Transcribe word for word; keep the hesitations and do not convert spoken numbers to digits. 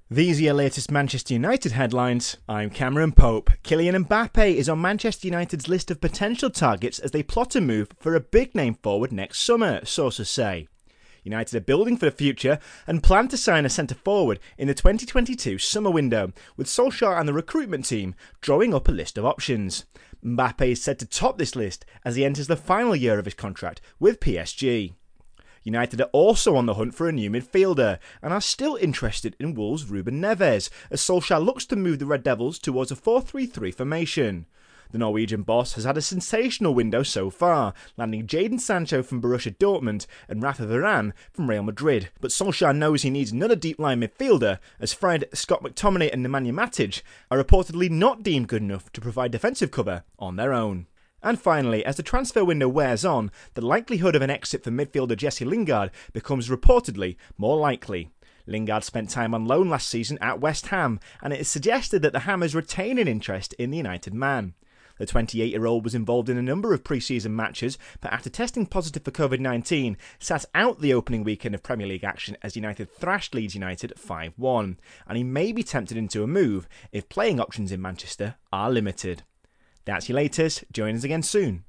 These are your latest Manchester United headlines. I'm Cameron Pope. Kylian Mbappe is on Manchester United's list of potential targets as they plot a move for a big-name forward next summer, sources say. United are building for the future and plan to sign a centre-forward in the twenty twenty-two summer window, with Solskjaer and the recruitment team drawing up a list of options. Mbappe is set to top this list as he enters the final year of his contract with P S G. United are also on the hunt for a new midfielder and are still interested in Wolves' Ruben Neves as Solskjaer looks to move the Red Devils towards a four three three formation. The Norwegian boss has had a sensational window so far, landing Jadon Sancho from Borussia Dortmund and Rafa Varane from Real Madrid. But Solskjaer knows he needs another deep-line midfielder, as Fred, Scott McTominay and Nemanja Matic are reportedly not deemed good enough to provide defensive cover on their own. And finally, as the transfer window wears on, the likelihood of an exit for midfielder Jesse Lingard becomes reportedly more likely. Lingard spent time on loan last season at West Ham, and it is suggested that the Hammers retain an interest in the United man. The twenty-eight-year-old was involved in a number of pre-season matches, but after testing positive for covid nineteen, sat out the opening weekend of Premier League action as United thrashed Leeds United five one, and he may be tempted into a move if playing options in Manchester are limited. That's your latest. Join us again soon.